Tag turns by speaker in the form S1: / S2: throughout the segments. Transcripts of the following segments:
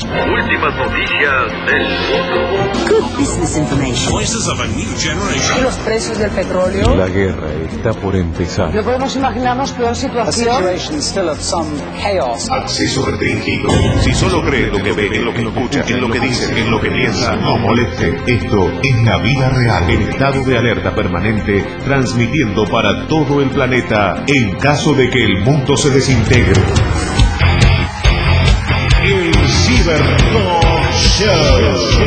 S1: Últimas noticias del mundo.
S2: Good business information.
S3: Voices of a new generation.
S4: Y los precios del petróleo.
S5: La guerra está por empezar.
S4: No podemos imaginarnos peor situación.
S6: Acceso restringido.
S3: Si solo cree lo que ve, en lo que escucha, en lo que dice, en lo que piensa,
S6: No moleste. Esto es la vida real.
S3: en estado de alerta permanente, transmitiendo para todo el planeta en caso de que el mundo se desintegre. El Cybertalk Show.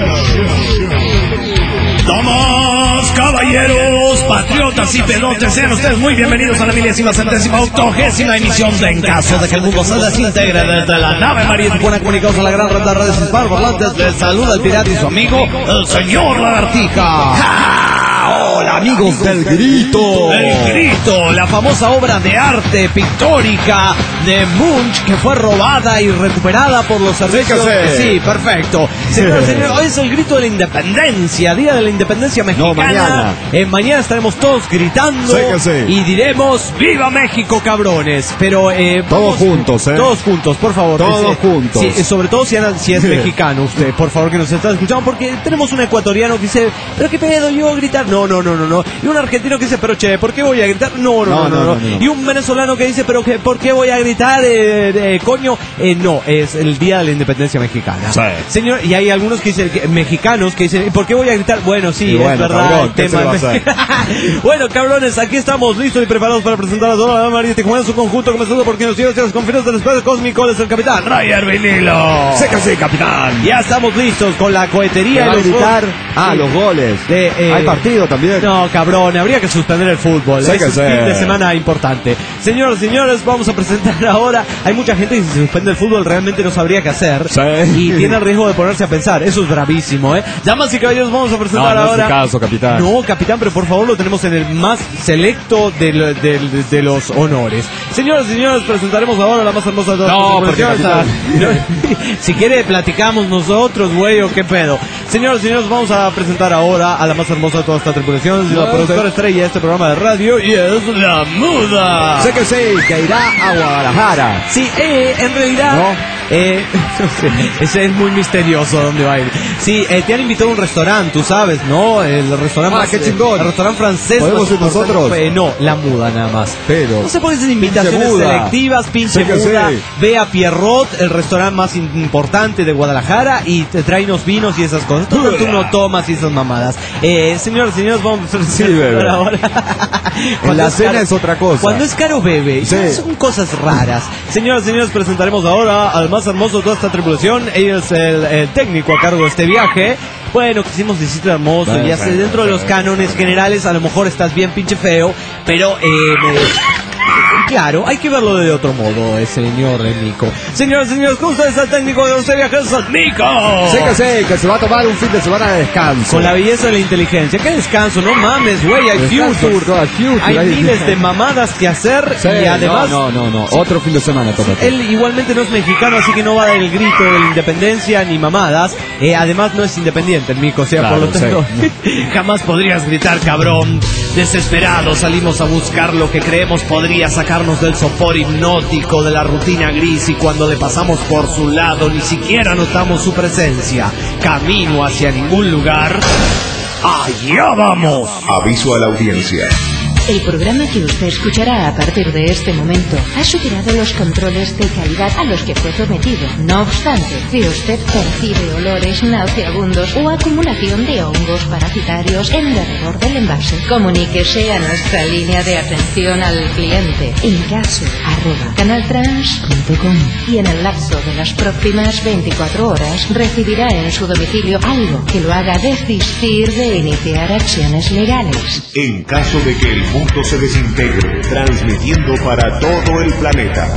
S7: Damas, caballeros, patriotas y pedotes, sean ustedes muy bienvenidos a la 1780ª emisión de En caso de que el mundo se desintegre desde la nave María Tijuana, comunicados a la gran red de redes hispanoparlantes. Les saluda el pirata y su amigo, el señor Lagartija. ¡Ja! Hola amigos del Grito. El Grito, la famosa obra de arte pictórica de Munch que fue robada y recuperada por los servicios. Sí, perfecto. Señor, hoy es el Grito de la Independencia, Día de la Independencia Mexicana.
S5: No, mañana.
S7: Mañana estaremos todos gritando y diremos ¡Viva México, cabrones! Pero
S5: Todos juntos,
S7: Todos juntos, por favor.
S5: Todos juntos.
S7: Sí, sobre todo si es mexicano usted, por favor, que nos está escuchando, porque tenemos un ecuatoriano que dice, ¿pero qué pedo yo voy a gritar? No. Y un argentino que dice, pero che, ¿por qué voy a gritar? No. Y un venezolano que dice, pero ¿por qué voy a gritar? Coño, no, es el Día de la Independencia Mexicana. Sí. Señor, y hay algunos que dicen, mexicanos que dicen, ¿por qué voy a gritar? Bueno, sí,
S5: bueno,
S7: es verdad,
S5: cabrón,
S7: el tema. Bueno, cabrones, aquí estamos listos y preparados para presentar a toda la María Tijuana en su conjunto, comenzando por quien nos lleva hacia las conferencias del espacio cósmico, es el capitán Roger Vinilo.
S5: Sé que sí, capitán.
S7: Ya estamos listos con la cohetería y los
S5: gritar los goles. Hay partido también.
S7: No, cabrón, habría que suspender el fútbol.
S5: Sé
S7: Es
S5: que
S7: un
S5: sí.
S7: fin de semana importante. Señoras y señores, vamos a presentar ahora. Hay mucha gente que si se suspende el fútbol realmente no sabría qué hacer.
S5: Sí.
S7: Y tiene el riesgo de ponerse a pensar. Eso es gravísimo, ¿eh? Damas y caballeros, vamos a presentar
S5: No
S7: ahora.
S5: es caso, capitán.
S7: No, capitán, pero por favor lo tenemos en el más selecto de los honores. Señoras y señores, presentaremos ahora la más hermosa de todas
S5: No,
S7: las
S5: porque,
S7: tripulaciones. Si quiere, platicamos nosotros, güey, o qué pedo. Señoras y señores, vamos a presentar ahora a la más hermosa de todas estas tripulaciones, la productora estrella de este programa de radio, y es la Muda.
S5: Sé que sí, que irá a Guadalajara.
S7: Sí, en realidad...
S5: ¿No?
S7: Ese es muy misterioso dónde va a ir. Sí, te han invitado a un restaurante, tú sabes, ¿no? El restaurante más...
S5: qué chingón.
S7: El restaurante francés.
S5: ¿Podemos ir nosotros?
S7: No, la Muda nada más.
S5: Pero...
S7: No sé por qué son invitaciones selectivas, pinche Muda.
S5: Sí.
S7: Ve a Pierrot, el restaurante más importante de Guadalajara, y te trae unos vinos y esas cosas. Tú no tomas y esas mamadas. Señores, vamos a presentar ahora.
S5: En la cena es otra cosa.
S7: Cuando es caro, bebe.
S5: Sí.
S7: Son cosas raras. Señoras y señores, presentaremos ahora al más hermoso de toda esta tripulación. Él es el técnico a cargo de este viaje. Bueno, quisimos decirte hermoso,
S5: Bueno,
S7: ya sé, dentro de los cánones generales a lo mejor estás bien pinche feo, pero claro, hay que verlo de otro modo, señor Nico. Señoras y señores, con ustedes el técnico de este viaje, es el Nico.
S5: Sé que sí, que se va a tomar un fin de semana de descanso.
S7: Con la belleza de la inteligencia. ¿Qué descanso? No mames, güey, hay future. Hay miles de mamadas que hacer,
S5: sí,
S7: y además...
S5: No. Otro fin de semana, tómate.
S7: Él igualmente no es mexicano, así que no va a dar el grito de la independencia ni mamadas. Además no es independiente el Mico, o sea,
S5: Claro,
S7: por lo tanto
S5: sí.
S7: jamás podrías gritar, cabrón. Desesperados salimos a buscar lo que creemos podría sacarnos del sopor hipnótico de la rutina gris, y cuando le pasamos por su lado ni siquiera notamos su presencia. Camino hacia ningún lugar. ¡Allá vamos!
S6: Aviso a la audiencia.
S2: El programa que usted escuchará a partir de este momento ha superado los controles de calidad a los que fue sometido. No obstante, si usted percibe olores nauseabundos o acumulación de hongos parasitarios en derredor del envase, comuníquese a nuestra línea de atención al cliente incaso@canaltrans.com, y en el lapso de las próximas 24 horas recibirá en su domicilio algo que lo haga desistir de iniciar acciones legales.
S3: En caso de que el mundo se desintegre, transmitiendo para todo el planeta.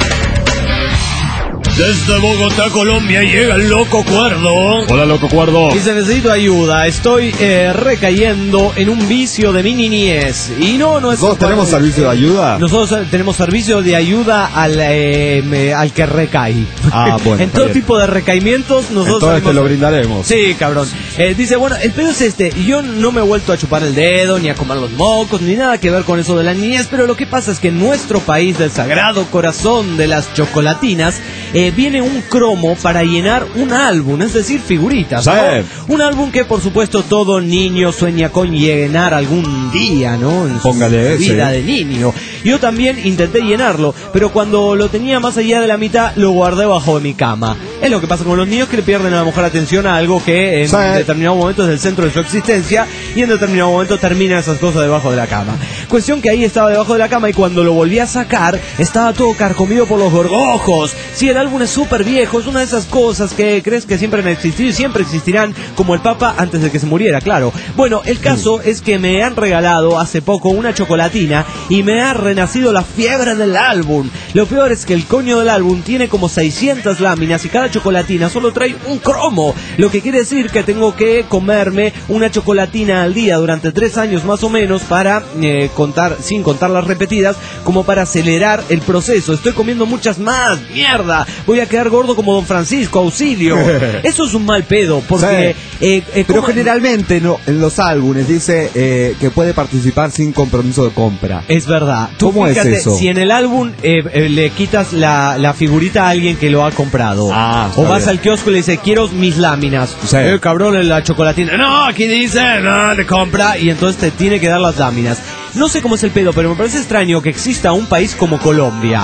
S7: Desde Bogotá, Colombia, llega el Loco Cuerdo.
S5: Hola, Loco Cuerdo.
S7: Dice, necesito ayuda, estoy recayendo en un vicio de mi niñez. Y no es...
S5: ¿Nosotros tenemos servicio de ayuda?
S7: Nosotros tenemos servicio de ayuda al que recae.
S5: Bueno.
S7: En todo tipo de recaimientos nosotros...
S5: Entonces te lo brindaremos.
S7: Sí, cabrón. Dice, bueno, el pedo es yo no me he vuelto a chupar el dedo, ni a comer los mocos, ni nada que ver con eso de la niñez, pero lo que pasa es que en nuestro país del Sagrado Corazón de las Chocolatinas, viene un cromo para llenar un álbum, es decir, figuritas, ¿no? Un álbum que por supuesto todo niño sueña con llenar algún día, ¿no? En su vida de niño. Yo también intenté llenarlo, pero cuando lo tenía más allá de la mitad, lo guardé bajo de mi cama. Es lo que pasa con los niños, que le pierden a lo mejor atención a algo que en determinado momento es el centro de su existencia y en determinado momento terminan esas cosas debajo de la cama. Cuestión que ahí estaba debajo de la cama y cuando lo volví a sacar, estaba todo carcomido por los gorgojos. Sí, el álbum es súper viejo, es una de esas cosas que crees que siempre han existido y siempre existirán, como el Papa antes de que se muriera, claro. Bueno, el caso es que me han regalado hace poco una chocolatina y me ha renacido la fiebre del álbum. Lo peor es que el coño del álbum tiene como 600 láminas y cada chocolatina solo trae un cromo, lo que quiere decir que tengo que comerme una chocolatina al día durante 3 años más o menos para contar, sin contar las repetidas, como para acelerar el proceso. Estoy comiendo muchas más, mierda, voy a quedar gordo como Don Francisco, auxilio. Eso es un mal pedo, porque
S5: pero generalmente no, en los álbumes dice que puede participar sin compromiso de compra.
S7: Es verdad.
S5: ¿Cómo fíjate, es eso?
S7: Si en el álbum le quitas la figurita a alguien que lo ha comprado, o vas al kiosco y le dices, quiero mis láminas, cabrón, la chocolatina, no, aquí dice, no, le compra, y entonces te tiene que dar las láminas. No sé cómo es el pedo, pero me parece extraño que exista un país como Colombia.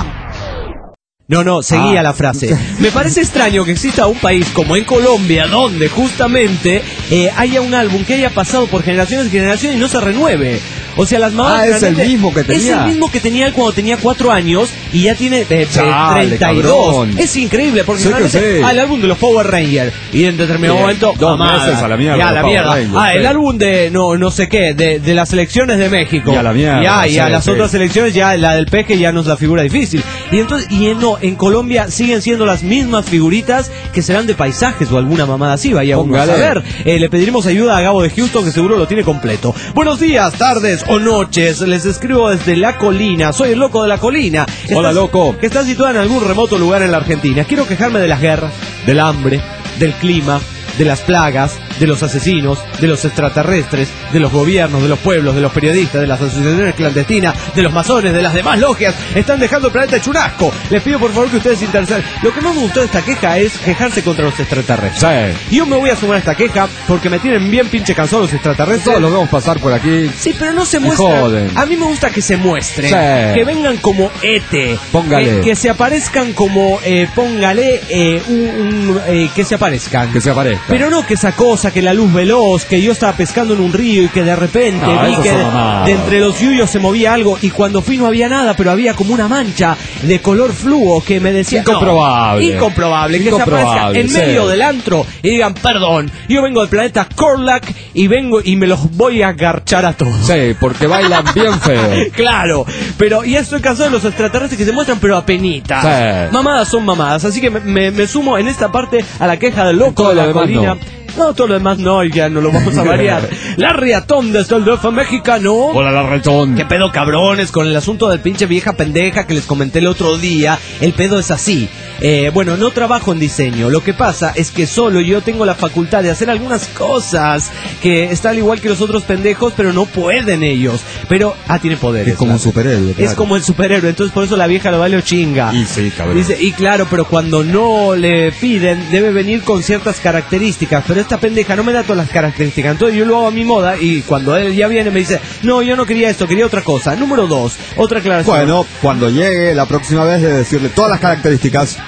S7: No, seguía la frase. Me parece extraño que exista un país como en Colombia, donde justamente haya un álbum que haya pasado por generaciones y generaciones y no se renueve. O sea, las mamás...
S5: es el mismo que tenía.
S7: Es el mismo que tenía cuando tenía 4 años y ya tiene 32.
S5: Cabrón.
S7: Es increíble, porque el álbum de los Power Rangers. Y en determinado momento...
S5: 2 meses a la mierda.
S7: Ya, a la mierda. El álbum de no sé qué, de las selecciones de México.
S5: Y a la mierda.
S7: Y a las otras selecciones, ya la del peje ya no es la figura difícil. Y entonces, en Colombia siguen siendo las mismas figuritas que serán de paisajes o alguna mamada así, vaya uno a saber. Le pediremos ayuda a Gabo de Houston, que seguro lo tiene completo. Buenos días, tardes o noches, les escribo desde La Colina, soy el loco de La Colina.
S5: Hola, loco.
S7: Que está situado en algún remoto lugar en la Argentina. Quiero quejarme de las guerras, del hambre, del clima, de las plagas, de los asesinos, de los extraterrestres, de los gobiernos, de los pueblos, de los periodistas, de las asociaciones clandestinas, de los masones, de las demás logias. Están dejando el planeta hecho un asco. Les pido por favor que ustedes se interesen. Lo que más me gustó de esta queja es quejarse contra los extraterrestres. Y yo me voy a sumar a esta queja porque me tienen bien pinche cansado los extraterrestres.
S5: Todos los vemos pasar por aquí.
S7: Sí, pero no se muestran. A mí me gusta que se muestren. Que vengan como ET.
S5: Póngale.
S7: Que se aparezcan como, póngale, que se aparezcan.
S5: Que se aparezcan.
S7: Pero no que esa cosa, que la luz veloz, que yo estaba pescando en un río y que de repente vi que de entre los yuyos se movía algo y cuando fui no había nada, pero había como una mancha de color fluo que me decía... Incomprobable. Que se aparezca en medio del antro y digan, perdón, yo vengo del planeta Korlak y vengo y me los voy a garchar a todos.
S5: Sí, porque bailan bien feo.
S7: Claro, pero ya estoy cansado de los extraterrestres que se muestran pero apenitas. Mamadas son mamadas, así que me sumo en esta parte a la queja del loco de La Colina. No, todo lo demás no, ya no lo vamos a variar. La Riatón desde el DF mexicano.
S5: Hola, la Riatón.
S7: ¿Qué pedo, cabrones? Con el asunto del pinche vieja pendeja que les comenté el otro día, el pedo es así. Bueno, no trabajo en diseño. Lo que pasa es que solo yo tengo la facultad de hacer algunas cosas que están igual que los otros pendejos, pero no pueden ellos. Pero, tiene poderes.
S5: Es como un superhéroe.
S7: Claro. Es como el superhéroe, entonces por eso la vieja lo vale o chinga.
S5: Y sí, cabrón.
S7: Dice, y claro, pero cuando no le piden, debe venir con ciertas características, pero esta pendeja no me da todas las características, entonces yo lo hago a mi moda y cuando él ya viene me dice, no, yo no quería esto, quería otra cosa. Número 2, otra aclaración.
S5: Bueno, cuando llegue la próxima vez de decirle todas las características.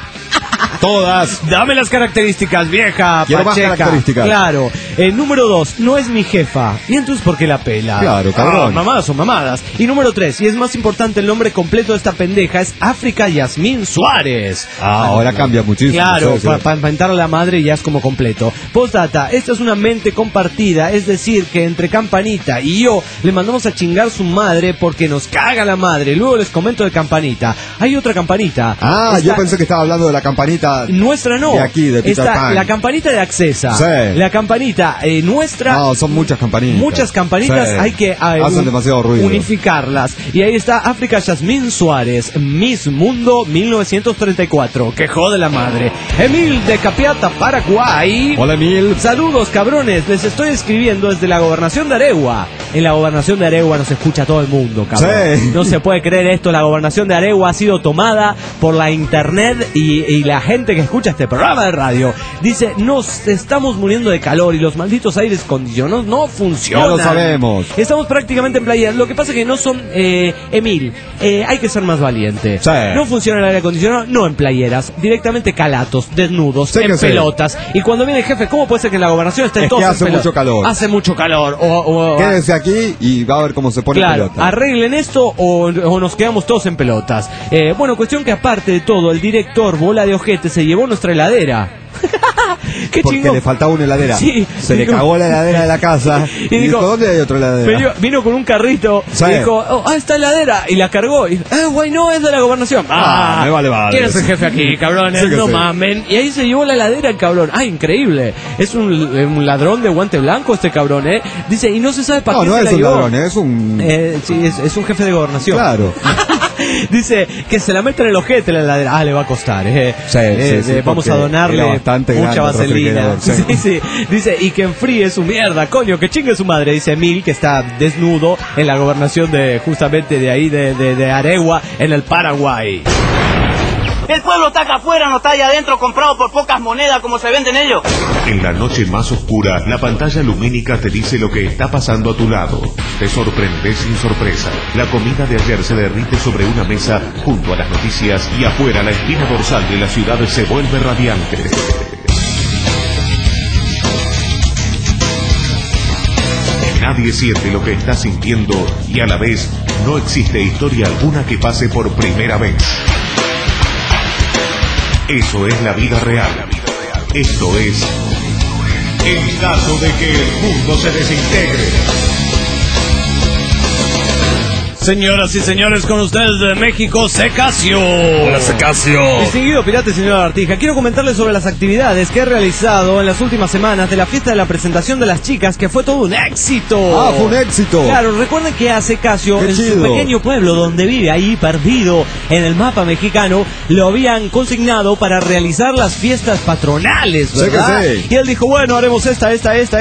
S5: Todas.
S7: Dame las características, vieja.
S5: Quiero
S7: pacheca.
S5: Más características.
S7: Claro. Número 2, no es mi jefa. ¿Y entonces por qué la pela?
S5: Claro, cabrón.
S7: Mamadas son mamadas. Y número 3, y es más importante, el nombre completo de esta pendeja es África Yasmín Suárez.
S5: Ahora cambia muchísimo.
S7: Claro, para inventar a la madre ya es como completo. Postdata, esta es una mente compartida, es decir, que entre Campanita y yo le mandamos a chingar su madre porque nos caga la madre. Luego les comento de Campanita. Hay otra Campanita.
S5: Yo pensé que estaba hablando de la campanita.
S7: Nuestra no.
S5: De aquí, de Peter Pan.
S7: La campanita de Accesa.
S5: Sí.
S7: La campanita nuestra.
S5: No, son muchas campanitas.
S7: Muchas campanitas, hay que
S5: hacen demasiado ruido.
S7: Unificarlas. Y ahí está África Yasmín Suárez, Miss Mundo 1934. Que jode la madre. Emil de Capiata, Paraguay.
S5: Hola, Emil.
S7: Saludos, cabrones. Les estoy escribiendo desde la gobernación de Aregua. En la gobernación de Aregua nos escucha todo el mundo, cabrón.
S5: Sí.
S7: No se puede creer esto. La gobernación de Aregua ha sido tomada por la internet y la gente gente que escucha este programa de radio. Dice, nos estamos muriendo de calor y los malditos aires acondicionados no funcionan.
S5: Ya lo sabemos.
S7: Estamos prácticamente en playa. Lo que pasa es que no son, Emil, hay que ser más valiente.
S5: Sí.
S7: No funciona el aire acondicionado, no en playeras, directamente calatos, desnudos,
S5: Sí,
S7: en pelotas. Y cuando viene el jefe, ¿cómo puede ser que en la gobernación estén todos
S5: que
S7: en
S5: hace
S7: pelotas?
S5: mucho calor.
S7: Hace mucho calor.
S5: Quédense aquí y va a ver cómo se pone
S7: Claro,
S5: pelota.
S7: arreglen esto o nos quedamos todos en pelotas. Bueno, cuestión que aparte de todo, el director bola de ojete se llevó nuestra heladera. Qué
S5: Porque
S7: chingón.
S5: le faltaba una heladera.
S7: Sí,
S5: se le cagó la heladera de la casa. Y dijo, ¿dónde hay otra heladera?
S7: Vino con un carrito.
S5: Sí.
S7: Y dijo, esta heladera. Y la cargó. Y, güey, no, es de la gobernación.
S5: Me vale.
S7: ¿Quién es el jefe aquí, cabrones?
S5: Sí que
S7: No
S5: sí.
S7: mamen. Y ahí se llevó la heladera el cabrón. Increíble. Es un ladrón de guante blanco este cabrón, Dice, y no se sabe para qué
S5: No
S7: se
S5: es
S7: la
S5: un
S7: llevó.
S5: ladrón, es un...
S7: Sí, es un jefe de gobernación.
S5: Claro.
S7: Dice que se la meta en el ojete la heladera. Le va a costar.
S5: Sí,
S7: vamos
S5: porque
S7: a donarle
S5: era bastante
S7: mucha
S5: grande el
S7: vaselina.
S5: refrigerador,
S7: Sí. Dice, y que enfríe su mierda, coño, que chingue su madre. Dice Emil, que está desnudo en la gobernación de justamente de ahí, de Aregua, en el Paraguay.
S8: El pueblo está acá afuera, no está allá adentro, comprado por pocas monedas como se venden ellos.
S3: En la noche más oscura, la pantalla lumínica te dice lo que está pasando a tu lado. Te sorprendes sin sorpresa. La comida de ayer se derrite sobre una mesa junto a las noticias y afuera la espina dorsal de la ciudad se vuelve radiante. Nadie siente lo que está sintiendo y a la vez no existe historia alguna que pase por primera vez. Eso es la vida real. Esto es en caso de que el mundo se desintegre.
S7: Señoras y señores, con ustedes de México, Secasio.
S9: Hola, Secasio.
S7: Distinguido pirata y señor Artija, quiero comentarles sobre las actividades que he realizado en las últimas semanas de la fiesta de la presentación de las chicas, que fue todo un éxito.
S5: Fue un éxito.
S7: Claro, recuerden que a Secasio, en su pequeño pueblo donde vive, ahí perdido en el mapa mexicano, lo habían consignado para realizar las fiestas patronales, ¿verdad?
S5: Sí.
S7: Y él dijo, bueno, haremos esta,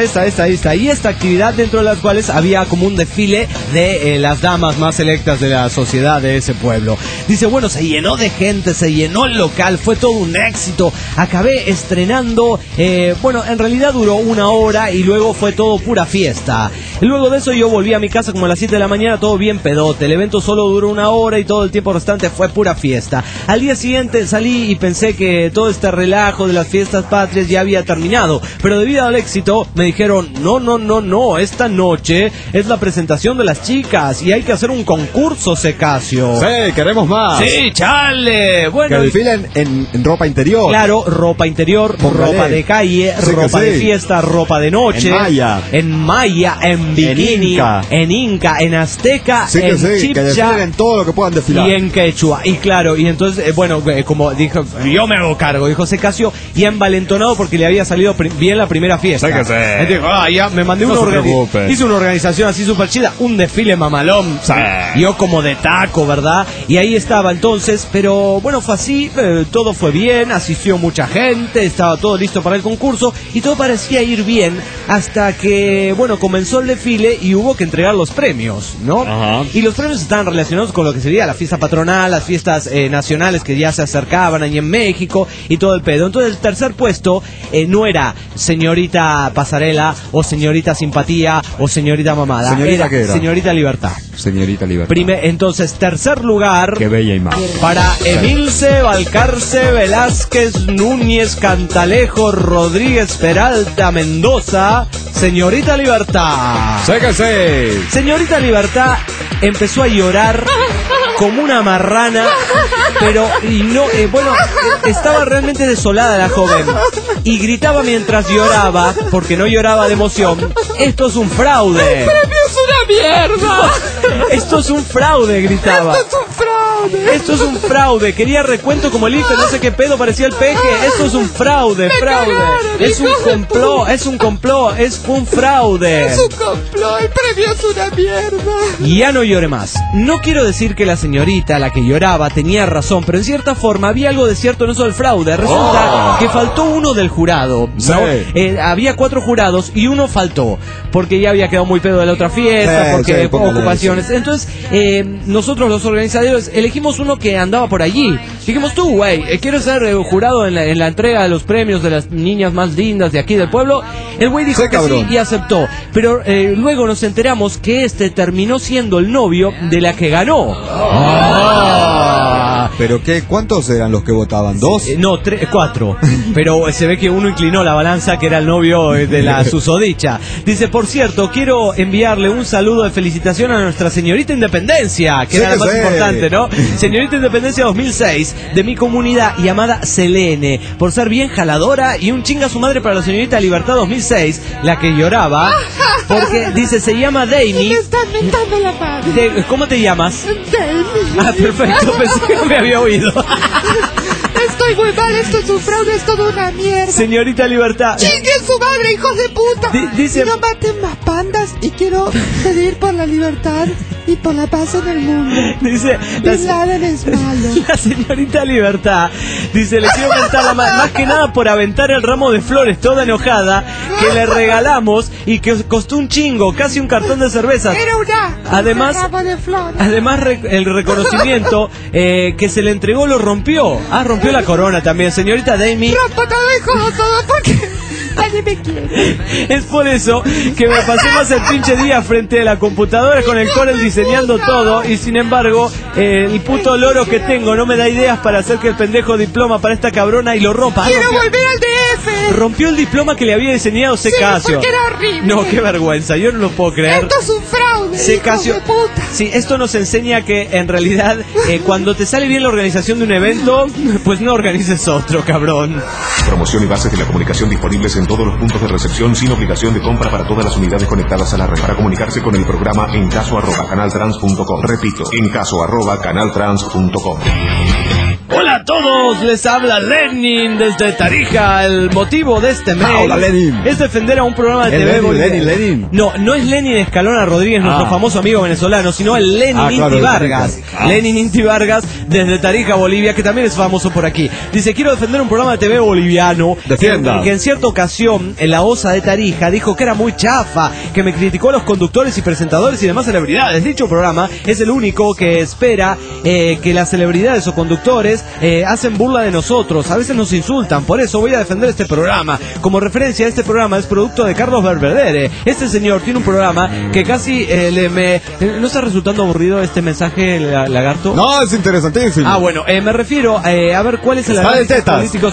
S7: y esta actividad, dentro de las cuales había como un desfile de las damas más selectas de la sociedad de ese pueblo. Dice, bueno, se llenó de gente, se llenó el local, fue todo un éxito. Acabé estrenando, bueno, en realidad duró 1 hora y luego fue todo pura fiesta. Luego de eso yo volví a mi casa como a las 7 de la mañana, todo bien pedote. El evento solo duró 1 hora y todo el tiempo restante fue pura fiesta. Al día siguiente salí y pensé que todo este relajo de las fiestas patrias ya había terminado, pero debido al éxito me dijeron, no, esta noche es la presentación de las chicas y hay que hacer un concurso, Secasio.
S5: Sí, queremos más.
S7: Sí, chale. Bueno,
S5: que desfilen en ropa interior.
S7: Claro, ropa interior,
S5: Póngale.
S7: ropa de calle,
S5: Sí,
S7: ropa de
S5: sí.
S7: fiesta, ropa de noche.
S5: En
S7: maya, en bikini, en inca, en azteca,
S5: Sí, que
S7: en
S5: sí, que
S7: chipcha
S5: desfilen todo lo que puedan desfilar.
S7: y en quechua. Y claro, y entonces, bueno, como dijo, yo me hago cargo, dijo Secasio, y envalentonado porque le había salido bien la primera fiesta.
S9: Sí que sí.
S7: Entonces dijo, ya me mandé
S9: No se preocupe.
S7: hice una organización así súper chida, un desfile mamalón.
S9: Sí.
S7: Yo como de taco, ¿verdad? Y ahí estaba entonces, pero bueno, fue así, todo fue bien, asistió mucha gente, estaba todo listo para el concurso y todo parecía ir bien hasta que, bueno, comenzó el desfile y hubo que entregar los premios, ¿no?
S9: Ajá.
S7: Y los premios estaban relacionados con lo que sería la fiesta patronal, las fiestas nacionales que ya se acercaban ahí en México y todo el pedo. Entonces el tercer puesto no era señorita pasarela o señorita simpatía o señorita mamada.
S5: ¿Señorita qué era?
S7: Señorita libertad.
S5: Señorita Libertad.
S7: Entonces, tercer lugar
S5: Qué bella imagen.
S7: para Emilce Valcarce Velázquez Núñez Cantalejo Rodríguez Peralta Mendoza, Señorita Libertad.
S5: ¡Séquese!
S7: Señorita Libertad empezó a llorar como una marrana, pero estaba realmente desolada la joven y gritaba mientras lloraba, porque no lloraba de emoción, esto es un fraude.
S4: ¡Es una mierda!
S7: Esto es un fraude, gritaba. Esto es un fraude. Quería recuento como el IFE, no sé qué pedo, parecía el peje. Esto es un fraude, Es un complot, es un fraude.
S4: Es un complot, el premio es una mierda.
S7: Y ya no llore más. No quiero decir que la señorita, la que lloraba, tenía razón, pero en cierta forma había algo de cierto en eso del fraude. Resulta que faltó uno del jurado, ¿no?
S5: Sí.
S7: Había 4 jurados y uno faltó, porque ya había quedado muy pedo de la otra fiesta,
S5: Sí,
S7: porque
S5: sí, póngale
S7: ocupaciones. Entonces, nosotros los organizadores
S10: elegimos uno que andaba por allí. Dijimos, tú, güey, quiero ser jurado en la entrega de los premios de las niñas más lindas de aquí del pueblo. El güey dijo que sí y aceptó. Pero luego nos enteramos que terminó siendo el novio de la que ganó.
S5: ¿Pero qué? ¿Cuántos eran los que votaban? ¿2?
S10: No, 4. Pero se ve que uno inclinó la balanza, que era el novio de la susodicha. Dice, por cierto, quiero enviarle un saludo de felicitación a nuestra señorita Independencia, que era la más importante, ¿no? Señorita Independencia 2006, de mi comunidad y amada Selene, por ser bien jaladora, y un chinga su madre para la señorita Libertad 2006, la que lloraba, porque dice, se llama Damie.
S4: Me están mentando la madre.
S10: ¿Cómo te llamas?
S4: Damie.
S10: Ah, perfecto, pensé que no me había oído.
S4: Estoy muy mal, esto es un fraude, es todo una mierda.
S10: Señorita Libertad.
S4: ¡Chingue su madre, hijos de puta!
S10: Dice...
S4: No maten más pandas y quiero pedir por la libertad y por la paz en el mundo.
S10: Dice...
S4: Bin Laden es malo.
S10: La señorita Libertad dice, le quiero mentar la madre, más que nada por aventar el ramo de flores toda enojada que le regalamos y que costó un chingo, casi un cartón de cervezas.
S4: Era
S10: además,
S4: ramo de flores.
S10: Además el reconocimiento que se le entregó lo rompió. Rompió la corona también, señorita Damie.
S4: Rompo todo y jodo todo porque nadie me quiere.
S10: Es por eso que me pasé más el pinche día frente a la computadora con el Corel diseñando todo, y sin embargo el puto loro que tengo no me da ideas para hacer que el pendejo diploma para esta cabrona y lo rompa.
S4: Quiero volver al DF.
S10: Rompió el diploma que le había diseñado Secasio.
S4: Porque era horrible.
S10: No, qué vergüenza, yo no lo puedo creer.
S4: Esto es un fraude.
S10: Secasio. Sí, esto nos enseña que en realidad cuando te sale bien la organización de un evento, pues no organices otro, cabrón.
S3: Promoción y bases de la comunicación disponibles en todos los puntos de recepción sin obligación de compra para todas las unidades conectadas a la red. Para comunicarse con el programa encaso@canaltrans.com. Repito, encaso@canaltrans.com.
S10: Hola a todos, les habla Lenin desde Tarija. El motivo de este mail
S5: Hola, Lenin.
S10: es defender a un programa de TV
S5: Lenin.
S10: No es Lenin Escalona Rodríguez, nuestro famoso amigo venezolano, sino el Lenin Inti Vargas. Lenin Inti Vargas desde Tarija, Bolivia, que también es famoso por aquí. Dice, quiero defender un programa de TV boliviano que en cierta ocasión en la OSA de Tarija dijo que era muy chafa, que me criticó a los conductores y presentadores y demás celebridades. Dicho programa es el único que espera que las celebridades o conductores hacen burla de nosotros, a veces nos insultan, por eso voy a defender este programa. Como referencia, este programa es producto de Carlos Belvedere. Este señor tiene un programa que casi ¿no está resultando aburrido este mensaje, Lagarto?
S5: No, es interesantísimo.
S10: Bueno, me refiero a ver cuál es el análisis político.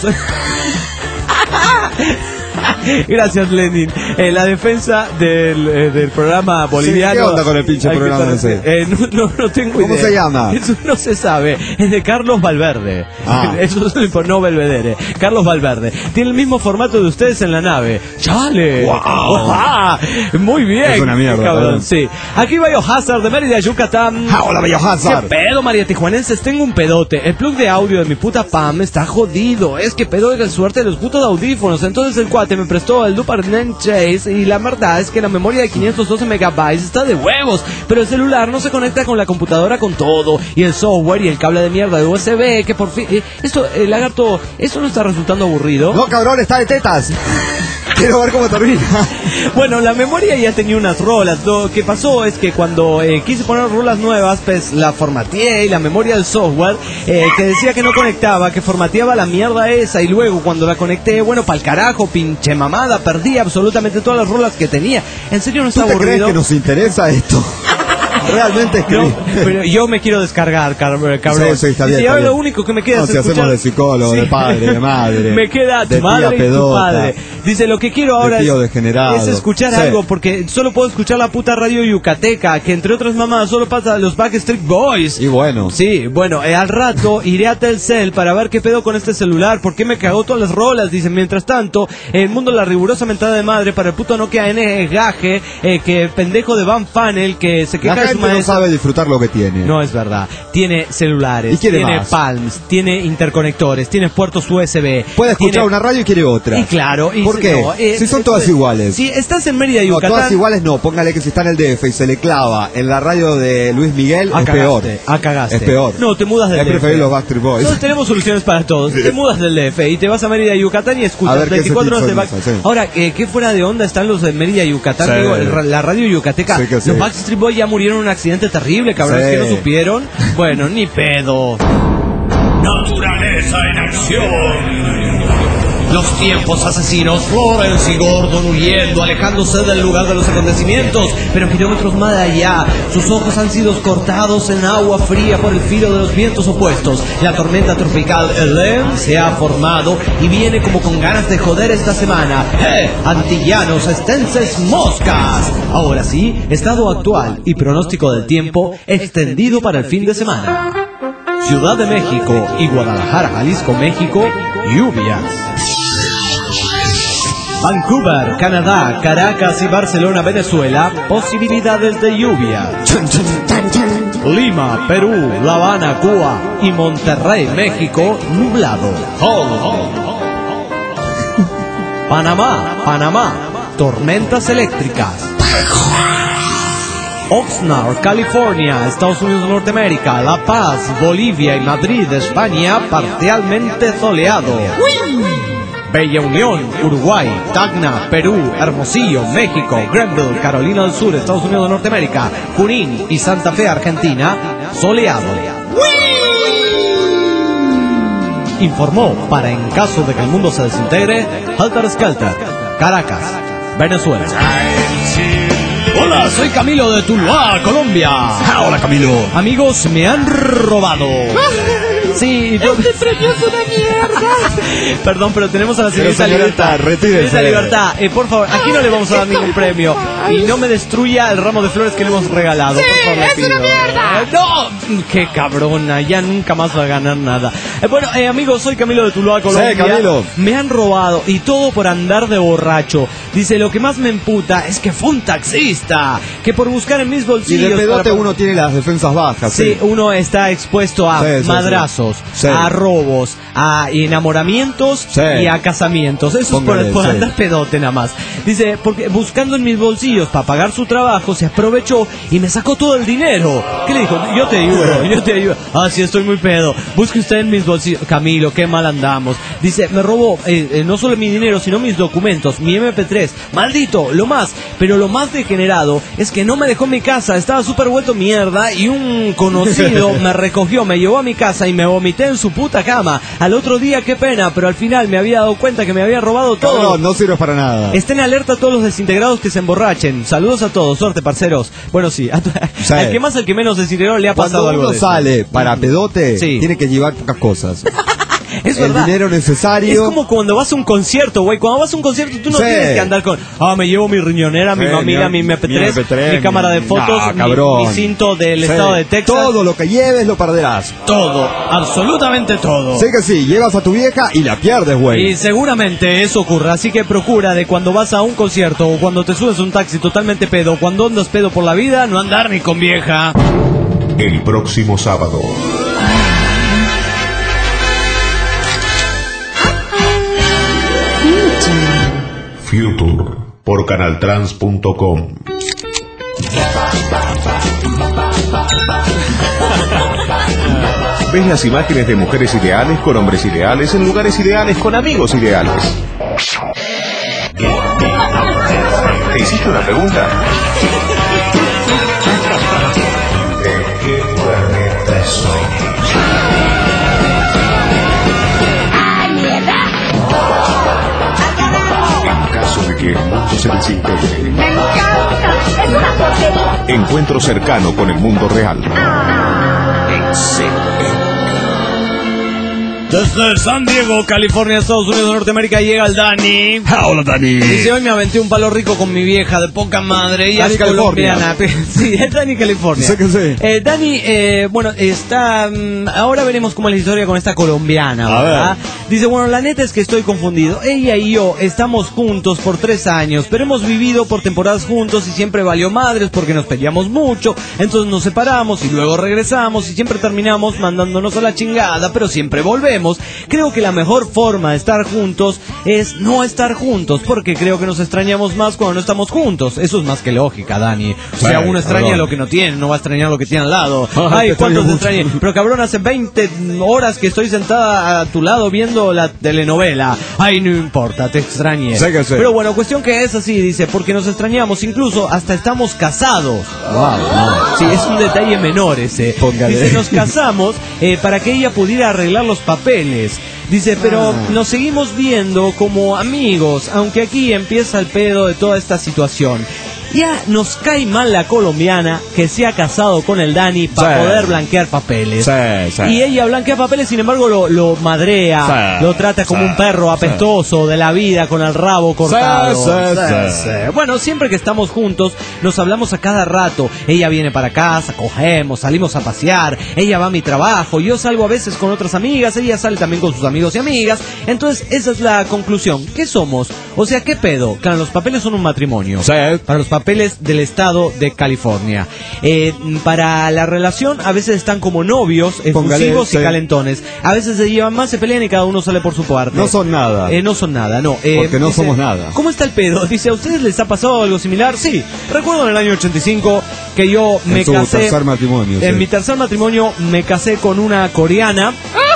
S10: Gracias, Lenin. La defensa del programa boliviano.
S5: Sí, ¿qué onda con el pinche programa ese?
S10: No tengo idea.
S5: ¿Cómo se llama?
S10: Eso no se sabe. Es de Carlos Valverde. Eso es no Belvedere. Carlos Valverde. Tiene el mismo formato de ustedes en la nave. ¡Chale! ¡Wow! Muy bien.
S5: Es una mierda,
S10: cabrón. Sí. Aquí Biohazard de Mérida, Yucatán.
S5: Hola, Biohazard.
S10: ¿Qué pedo, María Tijuanenses? Tengo un pedote. El plug de audio de mi puta Pam está jodido. Es que pedo de suerte de los putos audífonos. Entonces el cuate me prestó el Duparden Chase y la verdad es que la memoria de 512 megabytes está de huevos, pero el celular no se conecta con la computadora con todo, y el software y el cable de mierda de USB, que por fin... Esto, Lagarto, ¿eso no está resultando aburrido?
S5: No, cabrón, está de tetas. Quiero ver cómo termina.
S10: Bueno, la memoria ya tenía unas rolas. Lo que pasó es que cuando quise poner rolas nuevas, pues la formateé, y la memoria del software que decía que no conectaba, que formateaba la mierda esa, y luego cuando la conecté, bueno, pa'l carajo, pinche mamada, perdí absolutamente todas las rolas que tenía. ¿En serio no está aburrido?
S5: ¿Tú te crees que nos interesa esto? Realmente es que...
S10: No, pero yo me quiero descargar, cabrón.
S5: Sí, está bien,
S10: y ahora lo único que me queda es
S5: si
S10: escuchar...
S5: hacemos de psicólogo, de padre, de madre.
S10: Me queda tu madre y tu padre. Dice, lo que quiero ahora es escuchar algo, porque solo puedo escuchar la puta radio yucateca, que entre otras mamadas solo pasa los Backstreet Boys.
S5: Y bueno.
S10: Sí, bueno, al rato iré a Telcel para ver qué pedo con este celular, porque me cagó todas las rolas. Dice, mientras tanto, el mundo la rigurosa mentada de madre para el puto Nokia N gaje, que pendejo de Van Funnel, que se queja de su maestro.
S5: No sabe disfrutar lo que tiene.
S10: No es verdad. Tiene celulares, tiene Palms, tiene interconectores, tiene puertos USB.
S5: Puede escuchar una radio y quiere otra.
S10: Y claro, y
S5: ¿Por qué? Si son todas iguales.
S10: Si estás en Mérida, Yucatán...
S5: No, todas iguales no. Póngale que si está en el DF y se le clava en la radio de Luis Miguel, es peor.
S10: Cagaste.
S5: Es peor.
S10: No, te mudas del DF.
S5: Es preferible los Backstreet Boys.
S10: Nosotros tenemos soluciones para todos. Te mudas del DF y te vas a Mérida, Yucatán y escuchas 24 horas de Backstreet. Ahora, ¿qué fuera de onda están los de Mérida, Yucatán?
S5: Sí.
S10: Digo, la radio yucateca.
S5: Sí,
S10: los Backstreet Boys ya murieron en un accidente terrible, cabrón.
S5: Sí.
S10: ¿Que no supieron? Bueno, ni pedo.
S7: Naturaleza en acción. Los tiempos asesinos, Florence y Gordon huyendo, alejándose del lugar de los acontecimientos, pero kilómetros más allá, sus ojos han sido cortados en agua fría por el filo de los vientos opuestos. La tormenta tropical Elaine se ha formado y viene como con ganas de joder esta semana. Antillanos, estenses, moscas. Ahora sí, estado actual y pronóstico del tiempo extendido para el fin de semana. Ciudad de México y Guadalajara, Jalisco, México, lluvias. Vancouver, Canadá, Caracas y Barcelona, Venezuela, posibilidades de lluvia. Lima, Perú, La Habana, Cuba y Monterrey, México, nublado. Panamá, tormentas eléctricas. Oxnard, California, Estados Unidos de Norteamérica, La Paz, Bolivia y Madrid, España, parcialmente soleado. Bella Unión, Uruguay, Tacna, Perú, Hermosillo, México, Greenville, Carolina del Sur, Estados Unidos de Norteamérica, Junín y Santa Fe, Argentina, soleado. Informó para en caso de que el mundo se desintegre, Helter Skelter, Caracas, Venezuela. Hola, soy Camilo de Tuluá, Colombia.
S9: Hola, Camilo.
S10: Amigos, me han robado. Sí, yo...
S4: Este premio es una mierda.
S10: Perdón, pero tenemos a la señorita Libertad.
S5: Retírese.
S10: Señorita Libertad, por favor, aquí no le vamos a dar ningún premio. Y no me destruya el ramo de flores que le hemos regalado.
S4: Sí,
S10: por favor,
S4: es una mierda.
S10: No, qué cabrona, ya nunca más va a ganar nada. Bueno, amigos, soy Camilo de Tuluá, Colombia.
S5: Sí, Camilo.
S10: Me han robado y todo por andar de borracho. Dice, lo que más me emputa es que fue un taxista, que por buscar en mis bolsillos...
S5: Y de pedote uno tiene las defensas bajas.
S10: Sí, uno está expuesto a madrazos,
S5: sí.
S10: a robos, a enamoramientos y a casamientos. Eso
S5: Póngale,
S10: es por andar pedote nada más. Dice, porque buscando en mis bolsillos para pagar su trabajo, se aprovechó y me sacó todo el dinero. ¿Qué le dijo? Yo te ayudo. Ah, sí, estoy muy pedo. Busque usted en mis bolsillos. Camilo, qué mal andamos. Dice, me robó no solo mi dinero, sino mis documentos, mi MP3. Maldito, pero lo más degenerado es que no me dejó en mi casa. Estaba súper vuelto mierda y un conocido me recogió, me llevó a mi casa y me vomité en su puta cama. Al otro día, qué pena, pero al final me había dado cuenta que me había robado todo.
S5: No sirve para nada.
S10: Estén alerta a todos los desintegrados que se emborrachen. Saludos a todos, suerte, parceros. Bueno, sí, al que más, al que menos desintegrado le ha pasado algo.
S5: Cuando uno sale para pedote,
S10: sí,
S5: tiene que llevar pocas cosas.
S10: Es
S5: el
S10: verdad.
S5: dinero necesario.
S10: Es como cuando vas a un concierto, güey. Cuando vas a un concierto tú no tienes que andar con... me llevo mi riñonera, mi mamila, mi MP3, mi cámara de fotos, mi cinto del estado de Texas.
S5: Todo lo que lleves lo perderás.
S10: Todo, absolutamente todo.
S5: Sí que sí, llevas a tu vieja y la pierdes, güey.
S10: Y seguramente eso ocurra, así que procura de cuando vas a un concierto o cuando te subes a un taxi totalmente pedo, cuando andas pedo por la vida, no andar ni con vieja.
S6: El próximo sábado. Future por canaltrans.com.
S3: ¿Ves las imágenes de mujeres ideales con hombres ideales en lugares ideales con amigos ideales?
S6: ¿Te hiciste una pregunta? ¿De qué planeta soy?
S3: De que el mundo se desintegre.
S11: ¡Me encanta! ¡Es una porquería!
S3: Encuentro cercano con el mundo real.
S10: Desde San Diego, California, Estados Unidos de Norteamérica, llega el Dani.
S9: Hola, Dani.
S10: Dice, hoy me aventé un palo rico con mi vieja de poca madre. Ella es colombiana. Sí, es Dani, California.
S5: Sé que sí.
S10: Dani, bueno, está... ahora veremos cómo es la historia con esta colombiana, ¿verdad? Dice, bueno, la neta es que estoy confundido. Ella y yo estamos juntos por 3 años, pero hemos vivido por temporadas juntos y siempre valió madres porque nos peleamos mucho. Entonces nos separamos y luego regresamos y siempre terminamos mandándonos a la chingada, pero siempre volvemos. conocemos, creo que la mejor forma de estar juntos es no estar juntos, porque creo que nos extrañamos más cuando no estamos juntos. Eso es más que lógica, Dani. O sea, uno extraña lo que no tiene, no va a extrañar lo que tiene al lado. Ay, ¿cuánto te extrañé? Pero cabrón, hace 20 horas que estoy sentada a tu lado viendo la telenovela. Ay, no importa, te extrañé.
S5: Sí que sí.
S10: Pero bueno, cuestión que es así, dice, porque nos extrañamos, incluso hasta estamos casados. Wow. Sí, es un detalle menor ese.
S5: Póngale.
S10: Dice, nos casamos para que ella pudiera arreglar los papeles. Dice, pero nos seguimos viendo como amigos, aunque aquí empieza el pedo de toda esta situación. Ya nos cae mal la colombiana que se ha casado con el Dani para poder blanquear papeles. Y ella blanquea papeles, sin embargo lo madrea, lo trata como un perro apestoso de la vida con el rabo cortado. Bueno, siempre que estamos juntos nos hablamos a cada rato. Ella viene para casa, cogemos, salimos a pasear, ella va a mi trabajo, yo salgo a veces con otras amigas, ella sale también con sus amigos y amigas. Entonces esa es la conclusión. ¿Qué somos? O sea, ¿qué pedo? Claro, los papeles son un matrimonio. Para los papeles del estado de California. Para la relación a veces están como novios, efusivos y calentones. A veces se llevan más, se pelean y cada uno sale por su parte.
S5: No son nada.
S10: No son nada, no.
S5: Porque no somos nada.
S10: ¿Cómo está el pedo? Dice, ¿a ustedes les ha pasado algo similar? Sí. Recuerdo en el año 85 que yo me casé.
S5: Tercer matrimonio,
S10: en mi tercer matrimonio me casé con una coreana.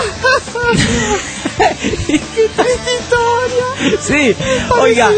S4: ¡Qué triste historia!
S10: Sí, oiga,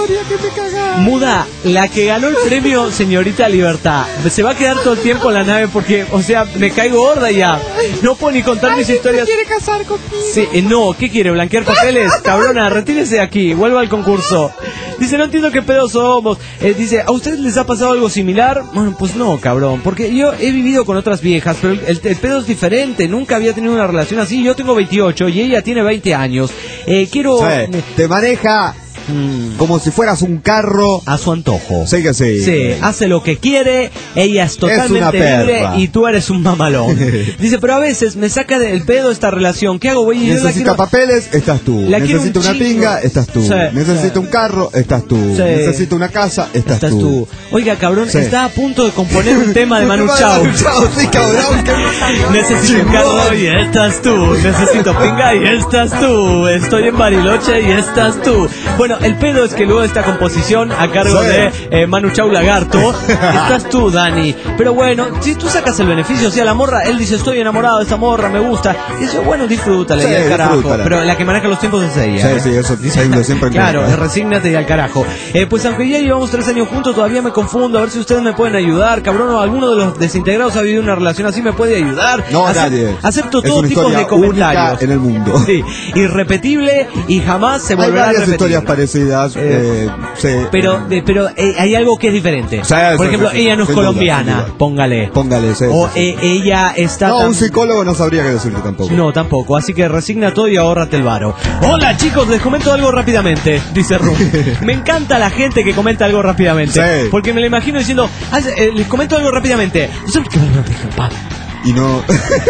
S10: Muda, la que ganó el premio Señorita Libertad, se va a quedar todo el tiempo en la nave porque, o sea, me caigo gorda ya. No puedo ni contar mis historias.
S4: ¿Quiere casar conmigo?
S10: Sí, no, ¿qué quiere? ¿Blanquear papeles? Cabrona, retírese de aquí, vuelva al concurso. Dice, no entiendo qué pedo somos. Dice, ¿a ustedes les ha pasado algo similar? Bueno, pues no, cabrón, porque yo he vivido con otras viejas, pero el pedo es diferente. Nunca había tenido una relación así. Yo tengo 28 y ella tiene 20 años. Quiero...
S5: Te maneja como si fueras un carro
S10: a su antojo.
S5: Sí que sí.
S10: Sí, hace lo que quiere, ella es totalmente libre y tú eres un mamalón. Dice, pero a veces me saca del pedo esta relación. ¿Qué hago, güey?
S5: Necesita papeles, estás tú. Necesito una pinga, estás tú. Necesito un carro, estás tú. Necesito una casa, estás tú.
S10: Oiga, cabrón, está a punto de componer un tema de Manu Chao.
S5: Sí, cabrón.
S10: Necesito un carro y estás tú. Necesito pinga y estás tú. Estoy en Bariloche y estás tú. Bueno, el pedo es que luego de esta composición a cargo de Manu Chao Lagarto, estás tú, Dani. Pero bueno, si tú sacas el beneficio, o sea, la morra, él dice, estoy enamorado de esta morra, me gusta. Y dice, bueno, disfrútale, y al carajo. Pero la que maneja los tiempos es ella.
S5: Sí, eso dice siempre.
S10: Claro, resígnate y al carajo. Pues aunque ya llevamos 3 años juntos, todavía me confundo. A ver si ustedes me pueden ayudar, cabrón, o alguno de los desintegrados ha vivido una relación así, me puede ayudar.
S5: No, nadie.
S10: Acepto todo tipo de comentarios.
S5: En el mundo.
S10: Sí, irrepetible y jamás se volverá a repetir.
S5: Historias parecidas.
S10: Pero hay algo que es diferente. Por ejemplo, ella no es colombiana. Póngale. O ella está.
S5: No, un psicólogo no sabría qué decirle tampoco.
S10: No, tampoco. Así que resigna todo y ahórrate el varo. Hola, chicos, les comento algo rápidamente, dice Ru. Me encanta la gente que comenta algo rápidamente. Porque me lo imagino diciendo, les comento algo rápidamente.
S5: Y no.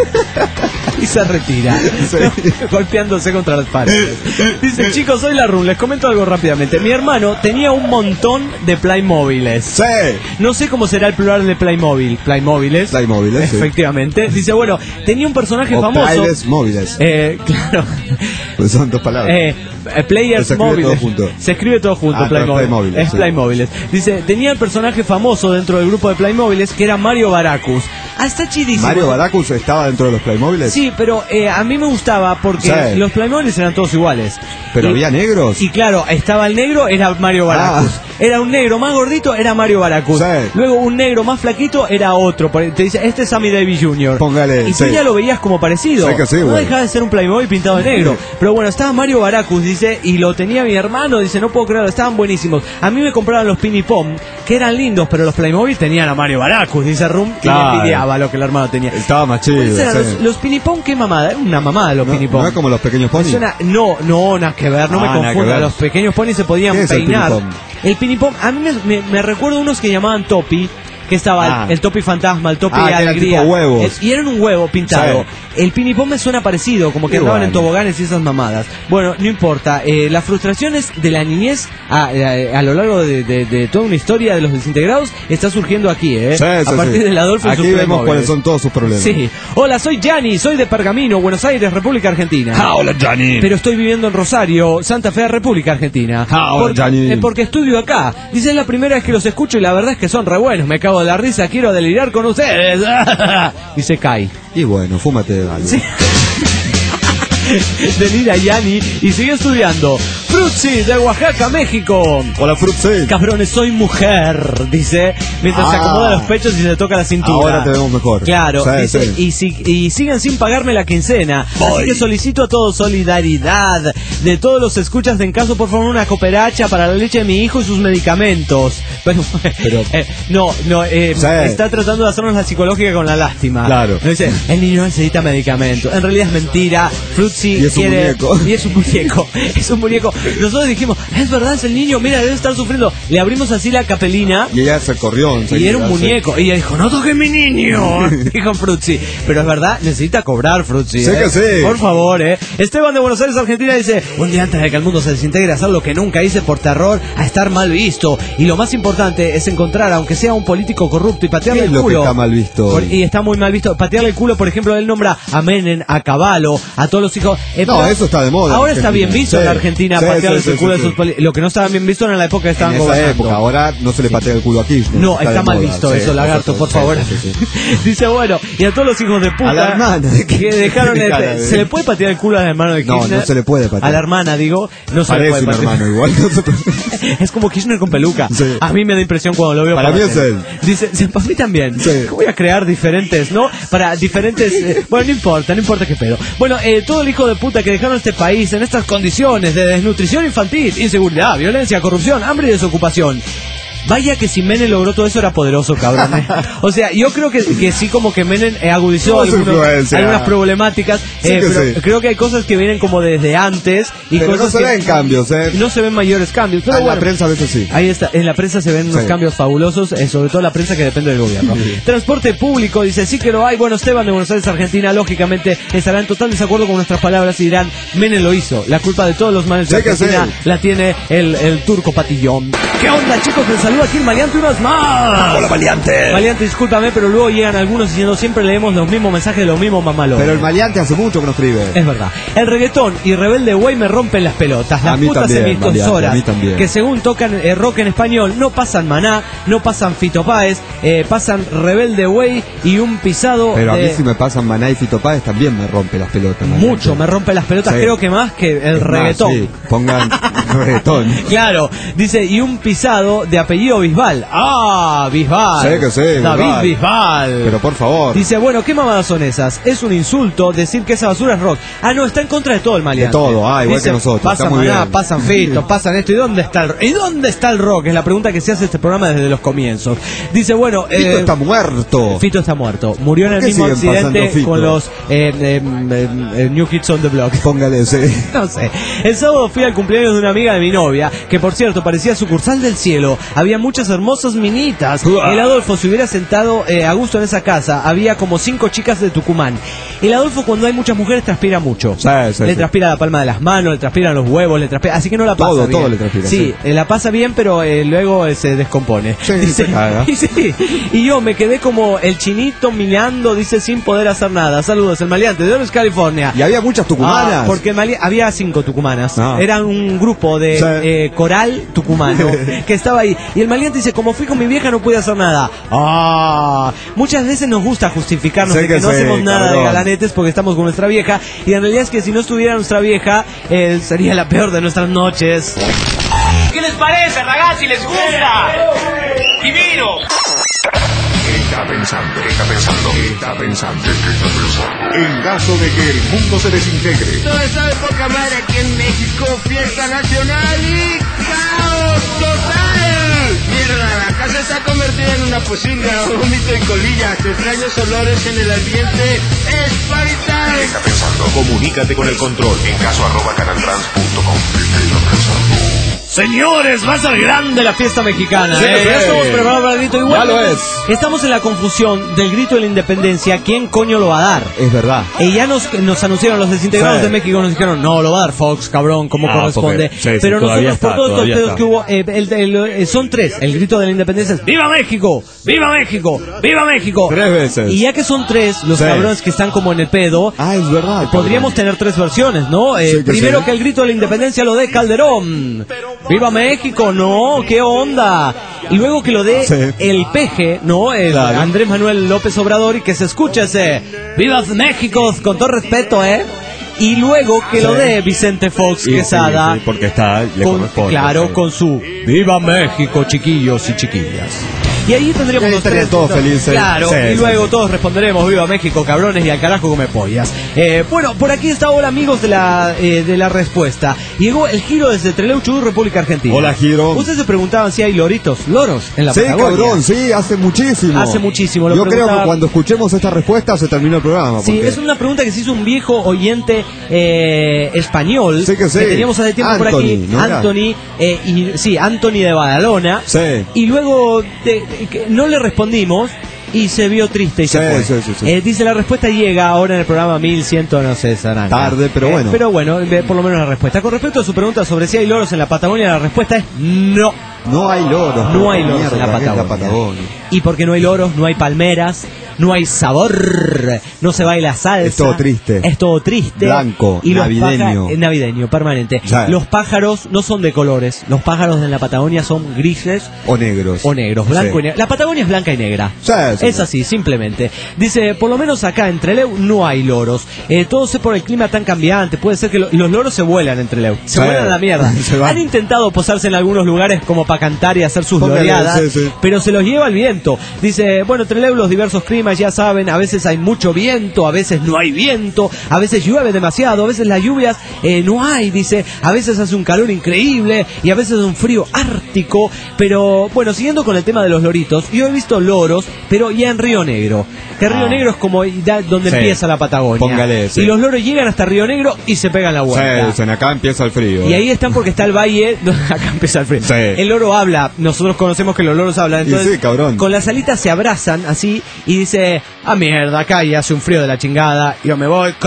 S10: Y se retira, golpeándose contra las paredes. Dice, chicos, soy la Run, les comento algo rápidamente. Mi hermano tenía un montón de Playmóviles. No sé cómo será el plural de Playmobil. Playmóviles, efectivamente. Dice, bueno, tenía un personaje famoso.
S5: Móviles.
S10: Claro.
S5: Pues son 2 palabras.
S10: Players móviles. Se escribe todo junto. Playmobil. Es Playmóviles. Dice, tenía el personaje famoso dentro del grupo de Playmóviles que era Mario Baracus. Está chidísimo.
S5: ¿Mario Baracus estaba dentro de los Playmóviles?
S10: Sí, pero a mí me gustaba porque los Playmóviles eran todos iguales.
S5: ¿Pero había negros?
S10: Y claro, estaba el negro, era Mario Baracus. Era un negro más gordito, era Mario Baracus. Luego un negro más flaquito era otro. Te dice, este es Sammy Davis Jr.
S5: Póngale.
S10: Y tú ya lo veías como parecido. No dejaba de ser un Playmobil pintado de negro. Pero bueno, estaba Mario Baracus, dice, y lo tenía mi hermano, dice, no puedo creerlo, estaban buenísimos. A mí me compraban los Pinipom, que eran lindos, pero los Playmobil tenían a Mario Baracus, dice Rum, y le envidiaba lo que el hermano tenía.
S5: Estaba más chido.
S10: Los Pinipom, qué mamada, era una mamada los Pinipom.
S5: No es como los pequeños ponis.
S10: No, nada que ver, no me confunda. Los pequeños ponis se podían peinar. El Pinipom, a mí me recuerdo unos que llamaban Topi, que estaba el Topi Fantasma, el Topi Alegría.
S5: Tipo huevos.
S10: Y eran un huevo pintado. Sí. El Pinipón me suena parecido, como que andaban en toboganes y esas mamadas. Bueno, no importa. Las frustraciones de la niñez a lo largo de toda una historia de los desintegrados está surgiendo aquí,
S5: Sí,
S10: a partir del Adolfo.
S5: Aquí vemos cuáles son todos sus problemas.
S10: Sí. Hola, soy Gianni, soy de Pergamino, Buenos Aires, República Argentina.
S9: Hola, Gianni.
S10: Pero estoy viviendo en Rosario, Santa Fe, República Argentina.
S5: Hola, Gianni.
S10: Porque estudio acá. Dice, es la primera vez que los escucho y la verdad es que son re buenos. Me cago de la risa, quiero delirar con ustedes. Y se cae.
S5: Y bueno, fúmate algo. Sí.
S10: Delira Gianni y sigue estudiando. Frutzi de Oaxaca, México.
S5: Hola, Frutzi.
S10: Cabrones, soy mujer, dice, mientras se acomoda los pechos y se toca la cintura.
S5: Ahora te vemos mejor.
S10: Claro, dice, y siguen sin pagarme la quincena. Así que solicito a todos solidaridad de todos los escuchas de En Caso, por favor, una cooperacha para la leche de mi hijo y sus medicamentos. Pero está tratando de hacernos la psicológica con la lástima.
S5: Claro.
S10: Dice, el niño necesita medicamentos. En realidad es mentira. Frutzi quiere... Y es un muñeco. Es un muñeco. Nosotros dijimos, es verdad, es el niño, mira, debe estar sufriendo. Le abrimos así la capelina.
S5: Y ella se corrió.
S10: Y era un muñeco. Y ella dijo, no toques mi niño. Dijo Frutzi. Pero es verdad, necesita cobrar, Frutzi.
S5: Sé que sí.
S10: Por favor, Esteban de Buenos Aires, Argentina, dice, un día antes de que el mundo se desintegre, hacer lo que nunca hice por terror a estar mal visto. Y lo más importante es encontrar, aunque sea un político corrupto, y patearle el culo.
S5: ¿Qué es lo que está mal visto?
S10: Y está muy mal visto. Patearle el culo, por ejemplo, él nombra a Menem, a Cavallo, a todos los hijos.
S5: No, eso está de moda.
S10: Ahora está bien visto en la Argentina patearle el culo de sus políticos. Lo que no estaba bien visto era en la época que estaban gobernando.
S5: Época, ahora no se le patea el culo aquí.
S10: No, está mal visto eso, lagarto, por favor. Dice, bueno, y a todos los hijos de puta
S5: a la hermana
S10: que dejaron ¿se le puede patear el culo al hermano de Kirchner?
S5: No, no se le puede patear.
S10: A la hermana, digo, no se le puede patear.
S5: Un hermano igual.
S10: Es como Kirchner con peluca.
S5: Sí.
S10: A mí me da impresión cuando lo veo.
S5: Para mí es él.
S10: Dice, para mí también.
S5: Sí.
S10: Voy a crear diferentes, ¿no? Para diferentes... bueno, no importa qué pedo. Bueno, todo el hijo de puta que dejaron este país en estas condiciones de desnutrición infantil, inseguridad, violencia, corrupción, hambre y desocupación. Vaya que si Menem logró todo eso era poderoso, cabrón. O sea, yo creo que sí, como que Menem agudizó algunas problemáticas, pero creo que hay cosas que vienen como desde antes y
S5: pero
S10: cosas
S5: no se ven cambios,
S10: no se ven mayores cambios. Pero
S5: en la prensa a veces sí.
S10: Ahí está, en la prensa se ven unos cambios fabulosos, sobre todo la prensa que depende del gobierno. Transporte público, dice, sí que lo hay. Bueno, Esteban de Buenos Aires, Argentina, lógicamente estará en total desacuerdo con nuestras palabras y dirán, Menem lo hizo. La culpa de todos los males de Argentina la tiene el turco Patillón. ¿Qué onda, chicos? Les saludo aquí el Maleante unos más.
S9: Hola, Maleante.
S10: Maleante, discúlpame, pero luego llegan algunos diciendo siempre leemos los mismos mensajes de los mismos mamalos.
S5: Pero el Maleante hace mucho que no escribe.
S10: Es verdad. El reggaetón y Rebelde Way me rompen las pelotas. Las putas emisoras que según tocan rock en español no pasan Maná, no pasan Fito Páez, pasan Rebelde Way y un pisado.
S5: Pero a mí si me pasan Maná y Fito Páez también me rompe las pelotas. Maleante.
S10: Mucho me rompe las pelotas, creo que más que el reggaetón.
S5: Sí. Pongan reggaetón.
S10: Claro, dice, y un pisado de apellido Bisbal. ¡Ah, Bisbal!
S5: Sé que sí,
S10: David Bisbal.
S5: Pero por favor.
S10: Dice, bueno, ¿qué mamadas son esas? Es un insulto decir que esa basura es rock. Ah, no, está en contra de todo el Maleante.
S5: De todo, igual
S10: dice,
S5: que nosotros.
S10: Pasan Maná, pasan Fito, pasan esto. ¿Y dónde está el rock? ¿Y dónde está el rock? Es la pregunta que se hace este programa desde los comienzos. Dice, bueno...
S5: Fito está muerto.
S10: Fito está muerto. Murió en el mismo accidente con los New Kids on the Block.
S5: Póngale ese.
S10: No sé. El sábado fui al cumpleaños de una amiga de mi novia, que por cierto parecía sucursal del cielo. Había muchas hermosas minitas. El Adolfo se hubiera sentado a gusto en esa casa. Había como 5 chicas de Tucumán. El Adolfo, cuando hay muchas mujeres, transpira mucho. Le transpira la palma de las manos, le transpiran los huevos, le transpira, así que no la pasa bien.
S5: Todo le transpira.
S10: Sí, la pasa bien, pero luego se descompone. Y yo me quedé como el chinito mirando, dice, sin poder hacer nada. Saludos, el Maleante de Orange, California.
S5: Y había muchas tucumanas.
S10: Porque había 5 tucumanas. Eran un grupo de coral tucumano que estaba ahí. Y el Maleante dice, como fui con mi vieja no pude hacer nada. Muchas veces nos gusta justificarnos de que no hacemos nada de galanetes porque estamos con nuestra vieja. Y en realidad es que si no estuviera nuestra vieja, sería la peor de nuestras noches.
S8: ¿Qué les parece, ragazzi? ¿Les gusta? ¡Divino!
S6: Está pensando. En caso de que el mundo se desintegre.
S12: Toda esa época madre aquí en México, fiesta nacional y caos total. Mierda, la casa está convertida en una pocinga, vómito y colillas, extraños olores en el ambiente. Es party time.
S6: Está pensando. Comunícate con el control en caso @canaltrans.com.
S10: Señores, va a ser grande la fiesta mexicana.
S5: Sí,
S10: Ya estamos preparados para el grito. Igual
S5: ya lo es.
S10: Estamos en la confusión del grito de la independencia. ¿Quién coño lo va a dar?
S5: Es verdad.
S10: Ya nos anunciaron los desintegrados de México, nos dijeron, no, lo va a dar Fox, cabrón, como corresponde. Pero nosotros, por todos estos pedos que hubo, son tres. El grito de la independencia es ¡Viva México! ¡Viva México! ¡Viva México!
S5: 3 veces.
S10: Y ya que son tres, los cabrones que están como en el pedo,
S5: es verdad.
S10: podríamos tener 3 versiones, ¿no? Primero que el grito de la independencia lo dé Calderón. ¡Viva México! No, ¿qué onda? Y luego que lo dé el peje, ¿no? Andrés Manuel López Obrador, y que se escuche ese ¡Viva México! Con todo respeto, Y luego que lo dé Vicente Fox Quesada.
S5: Sí, porque le corresponde.
S10: Claro, con su ¡Viva México, chiquillos y chiquillas! Y ahí tendríamos los tres
S5: todos felices.
S10: Claro, y luego todos responderemos ¡Viva México, cabrones! Y al carajo come pollas. Bueno, por aquí está ahora, amigos de la respuesta. Llegó el Giro desde Trelew, Chubut, República Argentina.
S5: Hola, Giro.
S10: Ustedes se preguntaban si hay loros en la Patagonia.
S5: Cabrón, sí, hace muchísimo.
S10: Hace muchísimo.
S5: Yo creo que cuando escuchemos esta respuesta se terminó el programa.
S10: Sí, es una pregunta que se hizo un viejo oyente español.
S5: Sí, que
S10: teníamos hace tiempo por aquí.
S5: ¿no
S10: Anthony, Anthony de Badalona.
S5: Sí.
S10: Y luego no le respondimos y se vio triste y se fue.
S5: Sí.
S10: Dice, la respuesta llega ahora en el programa 1100, no sé, Saranga.
S5: Tarde, pero bueno.
S10: Pero bueno, por lo menos la respuesta. Con respecto a su pregunta sobre si hay loros en la Patagonia, la respuesta es no.
S5: No hay loros.
S10: No hay loros en la Patagonia. Y porque no hay loros, no hay palmeras, no hay sabor, no se baila salsa.
S5: Es todo triste.
S10: Es todo triste.
S5: Blanco,
S10: y
S5: navideño.
S10: Navideño, permanente. Los pájaros no son de colores. Los pájaros en la Patagonia son grises.
S5: O negros.
S10: Blanco y negro. La Patagonia es blanca y negra. Es así, simplemente. Dice, por lo menos acá en Trelew no hay loros. Todo sé por el clima tan cambiante. Puede ser que los loros se vuelan en Trelew. Se vuelan a la mierda. Han intentado posarse en algunos lugares como para cantar y hacer sus loreadas, pero se los lleva el viento. Dice, bueno, Trelew, los diversos climas, ya saben, a veces hay mucho viento, a veces no hay viento, a veces llueve demasiado, a veces las lluvias no hay, dice, a veces hace un calor increíble y a veces un frío ártico. Pero bueno, siguiendo con el tema de los loritos, yo he visto loros, pero ya en Río Negro, que Río Negro es como donde empieza la Patagonia.
S5: Póngale,
S10: y los loros llegan hasta Río Negro y se pegan la vuelta.
S5: Acá empieza el frío.
S10: Y ahí están porque está el valle, acá empieza el frío. El loro habla, nosotros conocemos que los loros hablan, entonces con las alitas se abrazan así y dice, mierda, acá ya hace un frío de la chingada, yo me voy,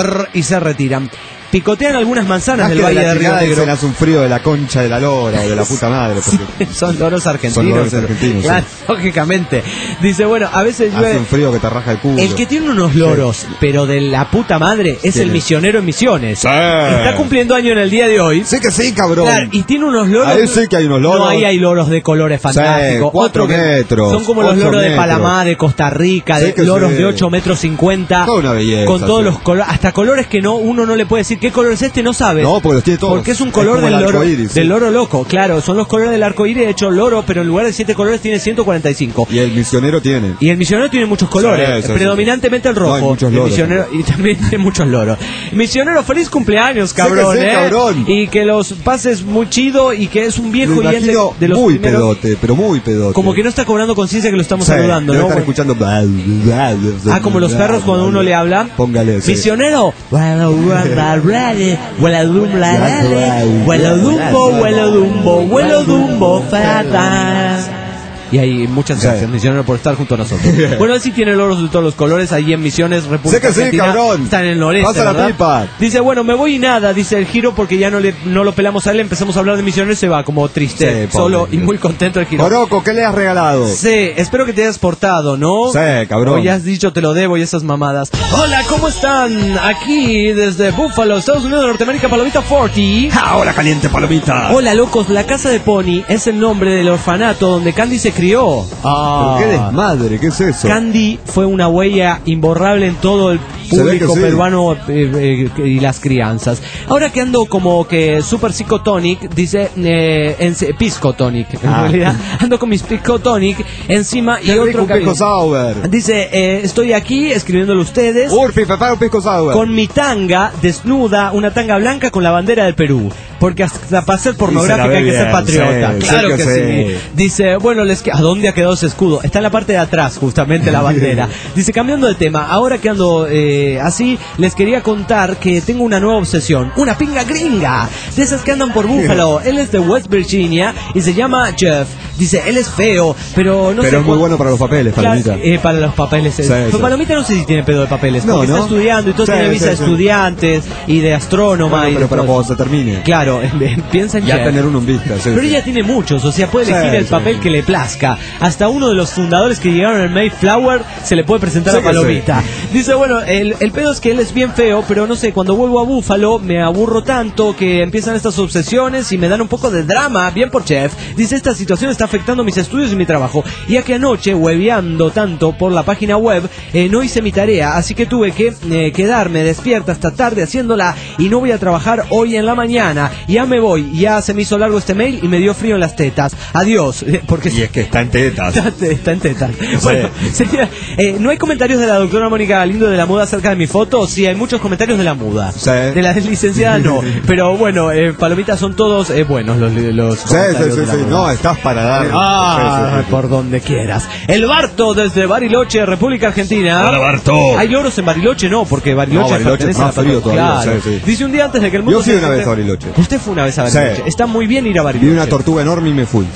S10: y se retiran. Picotean algunas manzanas del Valle de Río Negro.
S5: Hace un frío de la concha de la lora o de la puta madre.
S10: Son loros argentinos. Claro, lógicamente. Dice, bueno, a veces llueve.
S5: Hace un frío que te raja el culo.
S10: El que tiene unos loros, pero de la puta madre, es el misionero en Misiones. Está cumpliendo año en el día de hoy.
S5: Sí que sí, cabrón.
S10: Claro, y tiene unos loros.
S5: Ahí sí que hay unos loros.
S10: No, ahí hay loros de colores fantásticos.
S5: 4 metros.
S10: Son como los loros de Panamá, de Costa Rica, de loros de 8 metros 50.
S5: Toda una belleza.
S10: Con todos los colores, hasta colores que uno no le puede decir qué color es este, no sabe.
S5: No, porque los tiene todos.
S10: Porque es un color del loro, del loro loco. Claro, son los colores del arco iris. De hecho, loro, pero en lugar de 7 colores tiene 145.
S5: Y el misionero tiene.
S10: Y el misionero tiene muchos colores. Predominantemente el rojo.
S5: No, hay muchos loros,
S10: misionero, y también tiene muchos loros. Misionero, feliz cumpleaños, cabrón.
S5: Sí, cabrón.
S10: Y que los pases muy chido y que es un viejo y de los
S5: muy
S10: primeros,
S5: pedote, pero muy pedote.
S10: Como que no está cobrando conciencia que lo estamos saludando, ¿no?
S5: Estar escuchando.
S10: Como los perros cuando uno le habla.
S5: Póngale.
S10: Misionero. Vuelo dumbo, fatas. Y hay muchas gracias, Misionero, por estar junto a nosotros. Bueno, él sí tiene loros de todos los colores, ahí en Misiones, República Argentina.
S5: Sí, cabrón.
S10: Están en el noreste,
S5: pasa la pipa.
S10: Dice, bueno, me voy y nada, dice el Giro, porque ya no lo pelamos a él, empezamos a hablar de Misiones, se va como triste, solo y muy contento el Giro.
S5: Oroco, ¿qué le has regalado?
S10: Sí, espero que te hayas portado, ¿no?
S5: Sí, cabrón.
S10: O ya has dicho, te lo debo y esas mamadas. Hola, ¿cómo están? Aquí desde Buffalo, Estados Unidos de Norteamérica, Palomita 40.
S5: Ahora caliente, Palomita.
S10: Hola, locos, la casa de Pony es el nombre del orfanato donde Candy se crió.
S5: ¿Pero qué desmadre? ¿Qué es eso?
S10: Candy fue una huella imborrable en todo el público peruano y las crianzas. Ahora que ando como que super psicotonic, dice piscotonic, en realidad ando con mis piscotonic encima y otro
S5: pisco sour.
S10: Dice, estoy aquí escribiéndole a ustedes.
S5: Urfi, prepara un pisco sour.
S10: Con mi tanga desnuda, una tanga blanca con la bandera del Perú. porque hasta para ser pornográfica hay que ser patriota. Sí, claro que sí. Dice, bueno, ¿a dónde ha quedado ese escudo? Está en la parte de atrás, justamente, la bandera. Dice, cambiando de tema, ahora que ando así, les quería contar que tengo una nueva obsesión, una pinga gringa, de esas que andan por Buffalo. Él es de West Virginia y se llama Jeff. Dice, él es feo, pero no sé.
S5: Pero es muy bueno para los papeles, Palomita.
S10: Para los papeles. Pero Palomita no sé si tiene pedo de papeles, porque está estudiando y todo, tiene visa de estudiantes y de astrónoma.
S5: Bueno, pero para cuando se termine.
S10: Claro, piensa en
S5: ya tener uno en vista.
S10: Pero ella tiene muchos, o sea, puede elegir el papel que le plazca. Hasta uno de los fundadores que llegaron al Mayflower se le puede presentar a Palomita. Dice, bueno, el pedo es que él es bien feo, pero no sé, cuando vuelvo a Búfalo me aburro tanto que empiezan estas obsesiones y me dan un poco de drama. Bien por Chef. Dice, esta situación está afectando mis estudios y mi trabajo, ya que anoche, hueveando tanto por la página web, no hice mi tarea, así que tuve que quedarme despierta hasta tarde haciéndola y no voy a trabajar hoy en la mañana. Ya me voy, ya se me hizo largo este mail y me dio frío en las tetas. Adiós. Porque
S5: y es que está en tetas.
S10: Está en tetas. Bueno, señora, no hay comentarios de la doctora Mónica Galindo de la moda acerca de mi foto. Sí, hay muchos comentarios de la muda.
S5: Sí.
S10: De la licenciada no. Pero bueno, Palomita, son todos buenos los comentarios de la moda.
S5: No, estás para dar.
S10: Por donde quieras. El Barto desde Bariloche, República Argentina.
S9: Hola, Barto.
S10: ¿Hay loros en Bariloche? No, porque Bariloche
S5: es más frío todavía.
S10: Claro.
S5: Sí.
S10: Dice, un día antes de que el mundo...
S5: Yo fui una vez a Bariloche.
S10: Usted fue una vez a Bariloche. Sí. Está muy bien ir a Bariloche.
S5: Vi una tortuga enorme y me fui.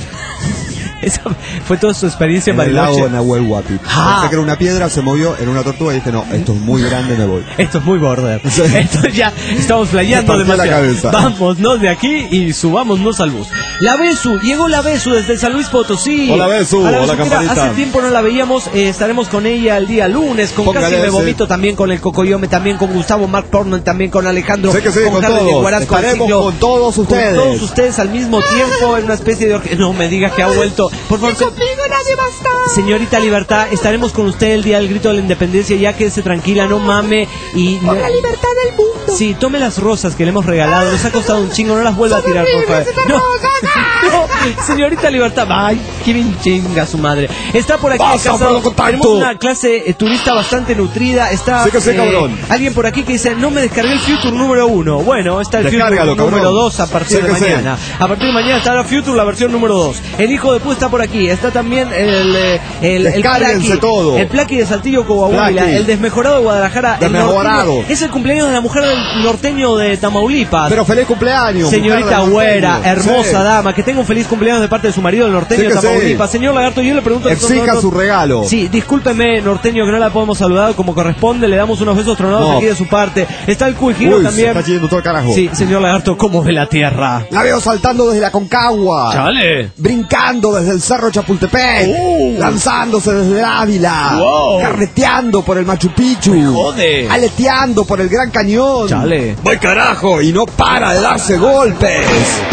S10: Esa fue toda su experiencia en
S5: Bariloche.
S10: Bariloche.
S5: El lago Nahuel Huapi. Pensé que era una piedra, se movió, era una tortuga y dije, no, esto es muy grande, me voy.
S10: Esto es muy border. Esto ya estamos flayando demasiado. Vámonos de aquí y subámonos al bus. La Besu, llegó la Besu desde San Luis Potosí.
S5: Hola Besu, hola campanita.
S10: Hace tiempo no la veíamos, estaremos con ella el día lunes, con Póngale Casi Me Vomito, también con el Cocoyome, también con Gustavo Mark Portman, también con Alejandro.
S5: Sé que sí, con todos. Estaremos con todos ustedes.
S10: Con todos ustedes al mismo tiempo en una especie de... No me digas que ha vuelto. Por favor,
S4: nadie va a estar.
S10: Señorita Libertad, estaremos con usted el día del grito de la independencia, ya quédese tranquila, no mame y...
S4: Por la libertad del mundo.
S10: Sí, tome las rosas que le hemos regalado, nos ha costado un chingo, no las vuelva a tirar, por favor. No, señorita Libertad, ay, qué bien chinga su madre. Está por aquí tenemos una clase turista bastante nutrida, está
S5: cabrón.
S10: Alguien por aquí que dice, no me descargué el Future número 1. Bueno, está el Future número 2 a partir de mañana. A partir de mañana estará Future la versión número 2. El hijo de Pu está por aquí, está también el Plaqui de Saltillo, Coahuila, el desmejorado de Guadalajara, es el cumpleaños de la mujer del norteño de Tamaulipas.
S5: Pero feliz cumpleaños,
S10: señorita güera, hermosa dama, que tenga un feliz cumpleaños de parte de su marido, el norteño de Tamaulipas. Señor Lagarto, yo le pregunto...
S5: Exija su regalo.
S10: Sí, discúlpeme, norteño, que no la podemos saludar como corresponde, le damos unos besos tronados aquí de su parte. Está el Cuijiro también.
S5: Se está yendo todo el carajo.
S10: Sí, señor Lagarto, ¿cómo ve la tierra?
S5: La veo saltando desde la Concagua.
S10: Chale.
S5: Brincando desde el Cerro Chapultepec. Lanzándose desde el Ávila. Carreteando por el Machu Picchu. Aleteando por el Gran Cañón.
S10: Chale.
S5: ¡Voy carajo! Y no para de darse golpes.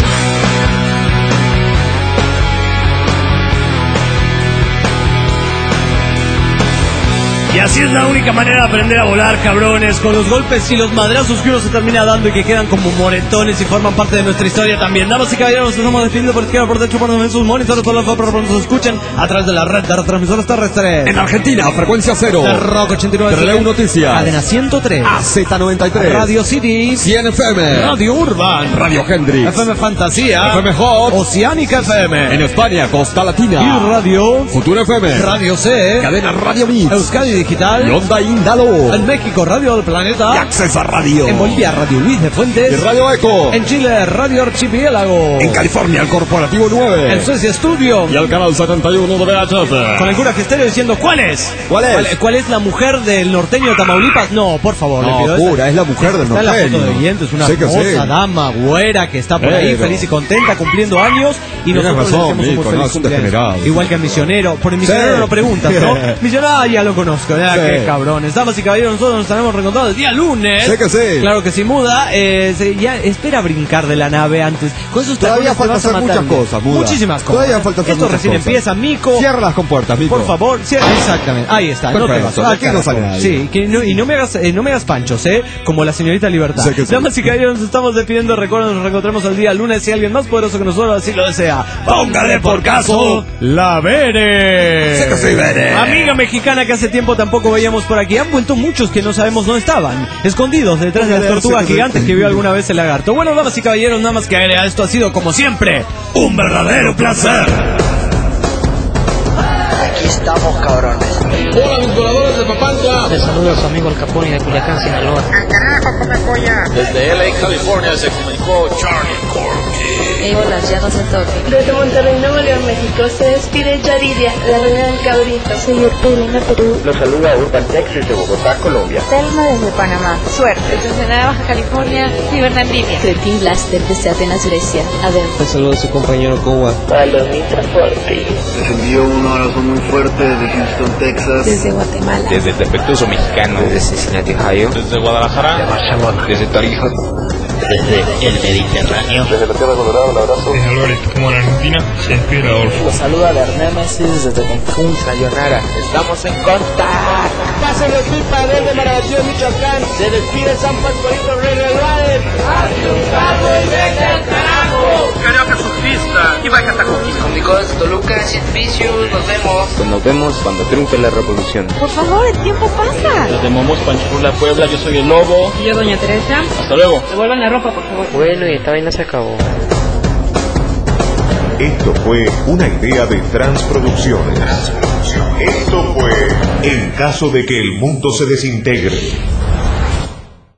S7: Y así es la única manera de aprender a volar, cabrones, con los golpes y los madrazos que uno se termina dando y que quedan como moretones y forman parte de nuestra historia también. Damas y caballeros, nos estamos despidiendo por izquierda, por derecho, por sus monitores, por la para que nos escuchen a través de la red de retransmisores terrestres.
S5: En Argentina, frecuencia 0.
S10: Rock 89.
S5: Releu Noticias.
S10: Cadena 103.
S5: AZ93.
S10: Radio City.
S5: 100 FM.
S10: Radio Urban.
S5: Radio Hendrix.
S10: FM Fantasía.
S5: FM Hot.
S10: Oceánica FM.
S5: En España, Costa Latina.
S10: Y Radio
S5: Futuro FM.
S10: Radio C.
S5: Cadena Radio Mix.
S10: Euskadi Digital.
S5: Y Onda Indalo.
S10: En México, Radio del Planeta.
S5: Y Accesa Radio.
S10: En Bolivia, Radio Luis de Fuentes.
S5: Y Radio Eco.
S10: En Chile, Radio Archipiélago.
S5: En California, el Corporativo 9.
S10: En Suecia, Studio.
S5: Y al canal 71 de VHS.
S10: Con el cura Gesterio diciendo, ¿cuál es? ¿Cuál es la mujer del norteño de Tamaulipas? No, por favor.
S5: No,
S10: le pido
S5: pura, es la mujer del norteño.
S10: Está en la foto de oyente, es una hermosa dama, güera, que está por ahí, feliz y contenta, cumpliendo años. Y nosotros le hacemos un feliz cumpleaños. Igual que el misionero. Por el misionero no preguntas, ¿no? Misionero, ya lo conozco, qué cabrones. Damas y caballeros, nosotros nos estaremos reencontrando el día lunes.
S5: Sé que sí.
S10: Claro que sí, Muda. Ya espera brincar de la nave antes. Con esos
S5: todavía falta hacer muchas cosas, Muda.
S10: Muchísimas cosas.
S5: Todavía falta hacer
S10: Esto recién empieza, Mico.
S5: Cierra las compuertas, Mico.
S10: Por favor, cierra. Exactamente. Ahí está.
S5: Perfecto.
S10: No te vas.
S5: Aquí no sale nadie.
S10: Sí, y no me hagas panchos, como la señorita Libertad.
S5: Sé que sí.
S10: Damas y caballeros, nos estamos despidiendo. Recuerden, nos reencontramos el día lunes. Si alguien más poderoso que nosotros así lo desea, póngale por caso la Vere.
S5: Sé que sí, Vere.
S10: Amiga mexicana que hace tiempo tampoco veíamos por aquí. Han vuelto muchos que no sabemos dónde estaban, escondidos detrás de las tortugas gigantes que vio alguna vez el lagarto. Bueno, damas y caballeros, nada más que agregar, esto ha sido como siempre un verdadero placer.
S13: Aquí estamos, cabrones.
S14: Hola, mis voladores de Papantla.
S15: Les saluda a su amigo el Caponi de Culiacán, Sinaloa.
S14: ¡Al carajo, come polla!
S16: Desde LA, California, se comunicó Charlie Corky.
S17: Hola, ya no se toque.
S18: Desde Monterrey, Nuevo León, México, se despide Yaridia, la reina del cabrito.
S19: Soy Urpelina, Perú.
S20: Los saluda Urban Texas de Bogotá, Colombia.
S19: Telma desde Panamá.
S18: Suerte. Desde Ensenada, Baja California y Bernardina.
S17: Creepy Blaster desde Atenas, Grecia. Adem.
S21: Un saludo a su compañero Kowa.
S18: Palomita Forti.
S22: Les envío un abrazo muy fuerte desde Houston, Texas.
S19: Desde Guatemala.
S23: Desde el Defectuoso Mexicano.
S24: Desde Cincinnati, Ohio.
S23: Desde Guadalajara.
S24: Desde Tarija.
S25: Desde el Mediterráneo.
S26: Desde la Tierra Colorada, un abrazo.
S27: Desde Loreto, como en Argentina, se despide Adolfo.
S28: Los saluda de Nemesis desde Cancún,
S29: Sayonara. Estamos en contacto.
S30: Pásenlo pipa desde Maravilloso, Michoacán. Se despide San Pascualito Rey del Valle.
S31: ¡Ayúdame y vete al carajo!
S32: Carioca surfista y va Catacoquín.
S33: Con Nicolás Toluca, Sid Vicious, nos vemos.
S24: Pues nos vemos cuando triunfe la revolución.
S19: Por favor, el tiempo pasa.
S34: Desde Momos, Panchurla, Puebla, yo soy el Lobo.
S18: Y yo, Doña Teresa.
S34: Hasta luego.
S18: Devuelvan la ropa, por favor.
S24: Bueno, y esta vaina se acabó.
S3: Esto fue una idea de Transproducciones. Esto fue En caso de que el mundo se desintegre.